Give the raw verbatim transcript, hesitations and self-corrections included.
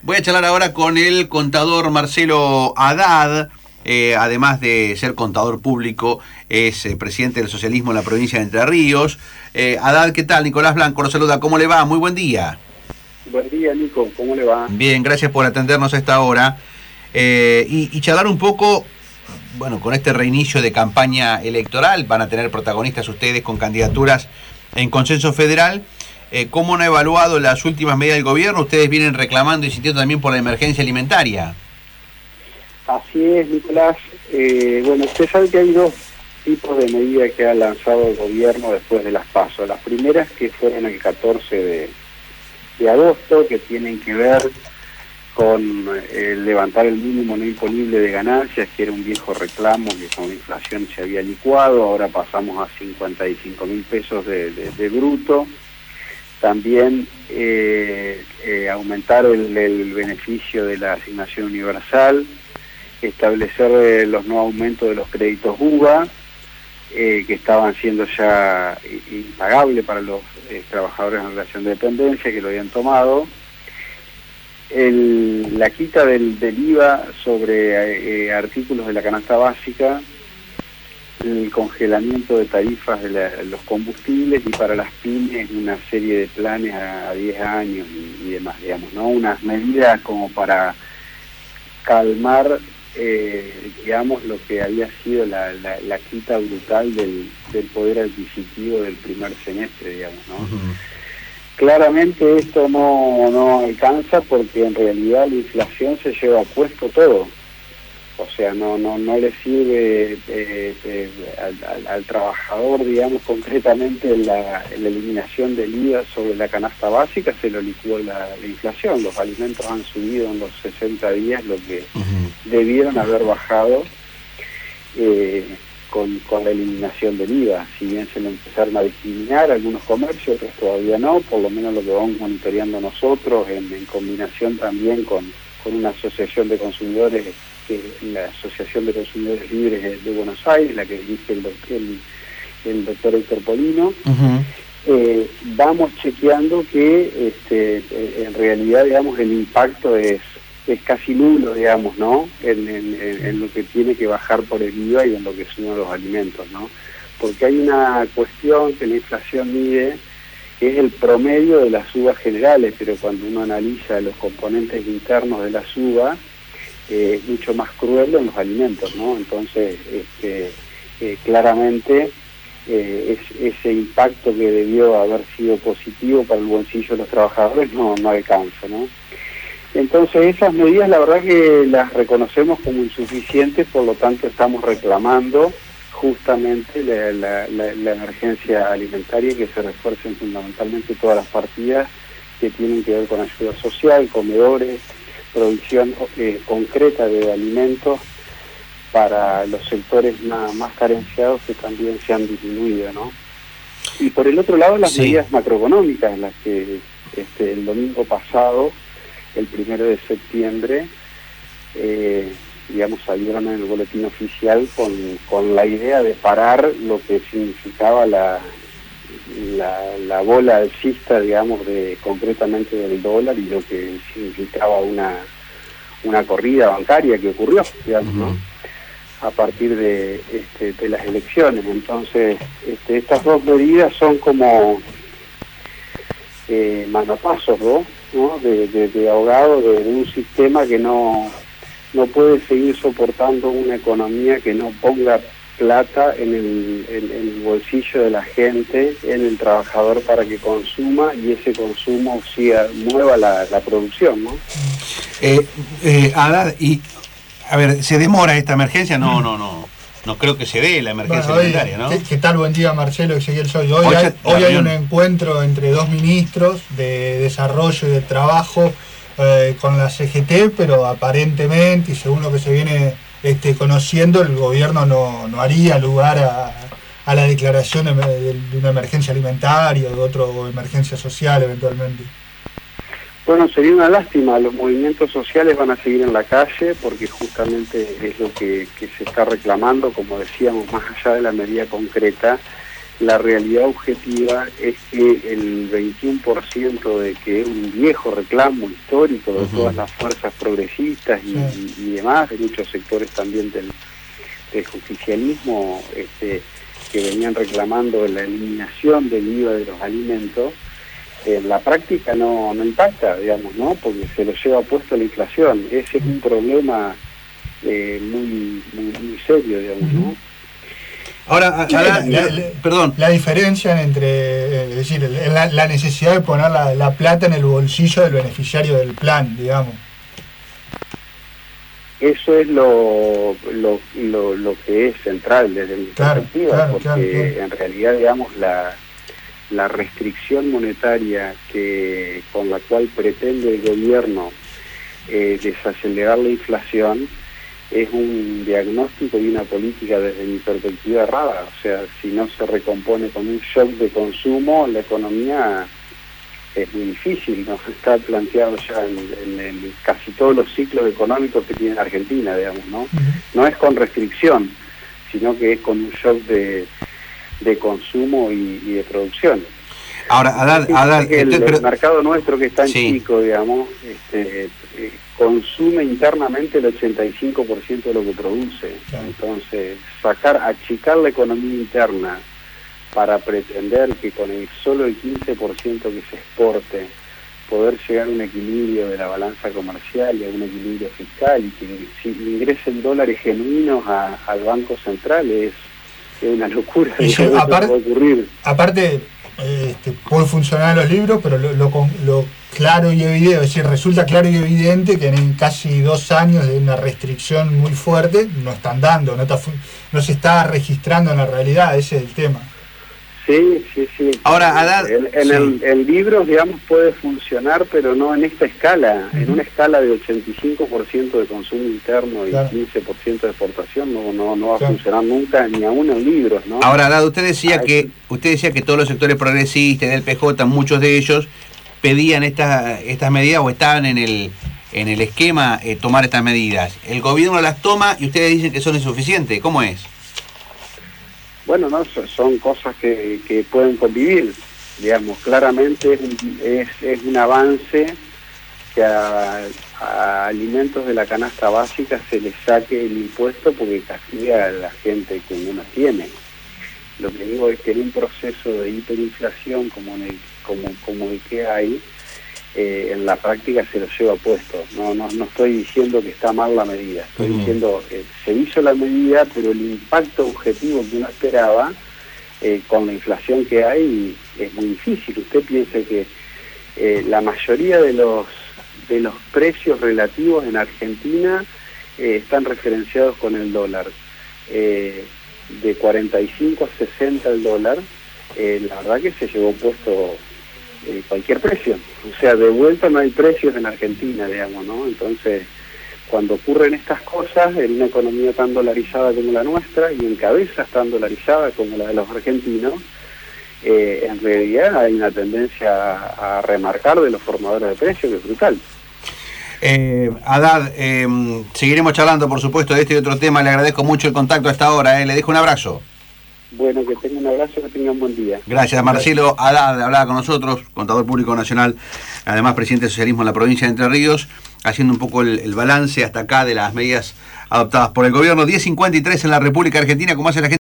Voy a charlar ahora con el contador Marcelo Haddad, eh, además de ser contador público, es eh, presidente del socialismo en la provincia de Entre Ríos. Eh, Haddad, ¿qué tal? Nicolás Blanco lo saluda, ¿cómo le va? Muy buen día. Buen día, Nico, ¿cómo le va? Bien, gracias por atendernos a esta hora. Eh, y, y charlar un poco, bueno, con este reinicio de campaña electoral, van a tener protagonistas ustedes con candidaturas en consenso federal. Eh, ¿Cómo han evaluado las últimas medidas del gobierno? Ustedes vienen reclamando y sintiendo también por la emergencia alimentaria. Así es, Nicolás. Eh, bueno, usted sabe que hay dos tipos de medidas que ha lanzado el gobierno después de las PASO. Las primeras que fueron el catorce de, de agosto, que tienen que ver con eh, levantar el mínimo no imponible de ganancias, que era un viejo reclamo que con la inflación se había licuado. Ahora pasamos a cincuenta y cinco mil pesos de, de, de bruto. También eh, eh, aumentar el, el beneficio de la asignación universal, establecer eh, los no aumentos de los créditos U V A, eh, que estaban siendo ya impagables para los eh, trabajadores en relación de dependencia, que lo habían tomado, el, la quita del, del I V A sobre eh, artículos de la canasta básica, el congelamiento de tarifas de, la, de los combustibles, y para las pymes una serie de planes a diez años y, y demás, digamos, ¿no? Unas medidas como para calmar, eh, digamos, lo que había sido la, la, la quita brutal del, del poder adquisitivo del primer semestre, digamos, ¿no? Uh-huh. Claramente esto no, no alcanza, porque en realidad la inflación se lleva puesto todo. O sea, no no no le sirve eh, eh, al, al, al trabajador, digamos, concretamente la, la eliminación del I V A sobre la canasta básica, se lo licuó la, la inflación. Los alimentos han subido en los sesenta días lo que uh-huh. debieron haber bajado eh, con, con la eliminación del I V A. Si bien se lo empezaron a discriminar algunos comercios, otros todavía no, por lo menos lo que vamos monitoreando nosotros, en, en combinación también con, con una asociación de consumidores, la Asociación de Consumidores Libres de, de Buenos Aires, la que dirige el doctor, el, el doctor Héctor Polino. Uh-huh. eh, vamos chequeando que este, eh, en realidad, digamos, el impacto es, es casi nulo, digamos, ¿no? En, en, en lo que tiene que bajar por el I V A y en lo que suman los alimentos, ¿no? Porque hay una cuestión que la inflación mide, que es el promedio de las U V A generales, pero cuando uno analiza los componentes internos de las U V A, Eh, es mucho más cruel en los alimentos, ¿no? Entonces, este, eh, claramente, eh, es, ese impacto que debió haber sido positivo para el bolsillo de los trabajadores no, no alcanza, ¿no? Entonces, esas medidas, la verdad que las reconocemos como insuficientes, por lo tanto estamos reclamando justamente la, la, la, la emergencia alimentaria, y que se refuercen fundamentalmente todas las partidas que tienen que ver con ayuda social, comedores, producción eh, concreta de alimentos para los sectores más, más carenciados, que también se han disminuido, ¿no? Y por el otro lado, las sí. medidas macroeconómicas, las que este, el domingo pasado, el primero de septiembre, eh, digamos, salieron en el boletín oficial con, con la idea de parar lo que significaba la La, la bola alcista, digamos, de concretamente del dólar, y lo que significaba una una corrida bancaria que ocurrió, digamos, uh-huh. ¿no? A partir de, este, de las elecciones. Entonces, este, estas dos medidas son como eh, manopazos, ¿no? ¿no? De, de, de ahogado de, de un sistema que no, no puede seguir soportando una economía que no ponga plata en el, en, en el bolsillo de la gente, en el trabajador, para que consuma, y ese consumo siga, mueva la, la producción, ¿no? Eh, eh, Haddad, y a ver, ¿se demora esta emergencia? No, no, no. No creo que se dé la emergencia bueno, hoy, alimentaria, ¿no? ¿qué, ¿Qué tal? Buen día, Marcelo, Ezequiel Soy. Hoy, hoy, hay, hoy hay un encuentro entre dos ministros de Desarrollo y de Trabajo eh, con la C G T, pero aparentemente, y según lo que se viene Este, conociendo, el gobierno no, no haría lugar a, a la declaración de, de, de una emergencia alimentaria o de otra emergencia social eventualmente. Bueno, sería una lástima. Los movimientos sociales van a seguir en la calle, porque justamente es lo que, que se está reclamando, como decíamos, más allá de la medida concreta, la realidad objetiva es que el veintiuno por ciento de que es un viejo reclamo histórico de uh-huh. todas las fuerzas progresistas y, sí. y, y demás, de muchos sectores también del, del justicialismo, este, que venían reclamando la eliminación del I V A de los alimentos, en la práctica no, no impacta, digamos, ¿no? Porque se lo lleva puesto la inflación. Ese es un problema eh, muy, muy, muy serio, digamos, ¿no? Ahora, sí, ahora la, la, perdón. La diferencia entre, es decir, la, la necesidad de poner la, la plata en el bolsillo del beneficiario del plan, digamos. Eso es lo, lo, lo, lo que es central desde mi claro, perspectiva, claro, porque claro, claro. en realidad, digamos, la, la restricción monetaria que con la cual pretende el gobierno eh, desacelerar la inflación es un diagnóstico y una política desde mi perspectiva errada. O sea, si no se recompone con un shock de consumo, la economía es muy difícil, ¿no? Está planteado ya en, en, en casi todos los ciclos económicos que tiene Argentina, digamos, ¿no? Uh-huh. No es con restricción, sino que es con un shock de, de consumo y, y de producción. Ahora, Haddad, Haddad, el, el, el pero, mercado nuestro, que es tan sí. chico, digamos, este, eh, consume internamente el ochenta y cinco por ciento de lo que produce. Claro. Entonces, sacar, achicar la economía interna para pretender que con el solo el quince por ciento que se exporte poder llegar a un equilibrio de la balanza comercial y a un equilibrio fiscal, y que si ingresen dólares genuinos a, al Banco Central es, es una locura. Y que aparte, puede ocurrir. Aparte este, puede funcionar en los libros, pero lo, lo, lo claro y evidente, es decir, resulta claro y evidente que en casi dos años de una restricción muy fuerte no están dando, no, está, no se está registrando en la realidad, ese es el tema. Sí, sí, sí. Ahora, Haddad, en, en, sí. el, en libros, digamos, puede funcionar, pero no en esta escala. Uh-huh. En una escala de ochenta y cinco por ciento de consumo interno y claro. quince por ciento de exportación, no, no, no va claro. a funcionar nunca, ni aún en libros, ¿no? Ahora, Haddad, usted decía ah, que usted decía que todos los sectores progresistas del P J, muchos de ellos pedían estas estas medidas o estaban en el en el esquema eh, tomar estas medidas. El gobierno las toma y ustedes dicen que son insuficientes. ¿Cómo es? Bueno, no, son cosas que, que pueden convivir, digamos, claramente es un, es, es un avance que a, a alimentos de la canasta básica se les saque el impuesto porque castiga a la gente que no tiene. Lo que digo es que en un proceso de hiperinflación como, en el, como, como el que hay, eh, en la práctica se lo lleva puesto. No, no, no estoy diciendo que está mal la medida, estoy uh-huh. diciendo que eh, se hizo la medida, pero el impacto objetivo que uno esperaba eh, con la inflación que hay es muy difícil. Usted piense que eh, la mayoría de los de los precios relativos en Argentina eh, están referenciados con el dólar. Eh, de cuarenta y cinco a sesenta el dólar, eh, la verdad que se llevó puesto Eh, cualquier precio, o sea, de vuelta no hay precios en Argentina, digamos, ¿no? Entonces, cuando ocurren estas cosas en una economía tan dolarizada como la nuestra y en cabezas tan dolarizadas como la de los argentinos, eh, en realidad hay una tendencia a, a remarcar de los formadores de precios, que es brutal. Eh, Haddad, eh, seguiremos charlando, por supuesto, de este y otro tema. Le agradezco mucho el contacto a esta hora, eh. Le dejo un abrazo. Bueno, que tenga un abrazo, que tenga un buen día. Gracias, Marcelo Haddad, hablaba con nosotros, contador público nacional, además presidente de socialismo en la provincia de Entre Ríos, haciendo un poco el, el balance hasta acá de las medidas adoptadas por el gobierno. diez cincuenta y tres en la República Argentina, como hace la gente.